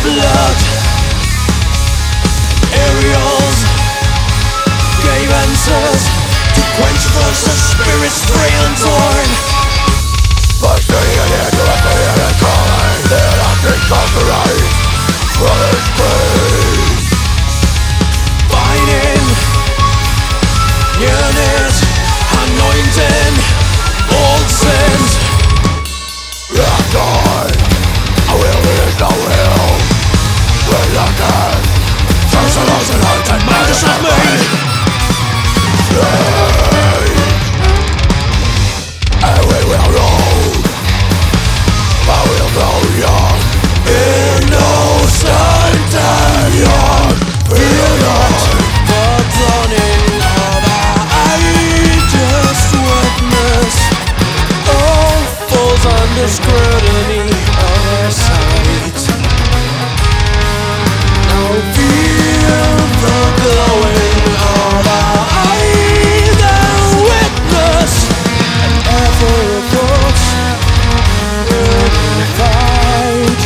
blood. Aerials gave answers to quench thirst of spirits frail and torn. By staying in here to a fear and calling, they're acting conquering for this pain. Fighting, yearning, anointing old sins. Left eye, a will is no will. We're looking, first of those in heart and mind is not made. And we will roll, but we'll go young, innocent and young. Feel not The dawning of our ages witness all falls under scrutiny of our sight. Now feel the glowing of our eyes and witness an ever approach in fight.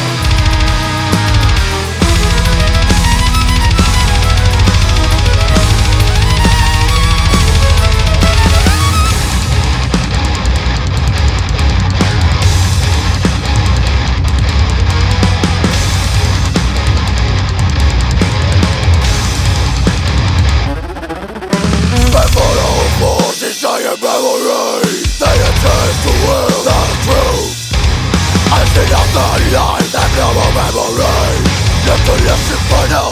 Desire memory, they attempt to will the truth. I see out the light, that global memory. Let the left for now.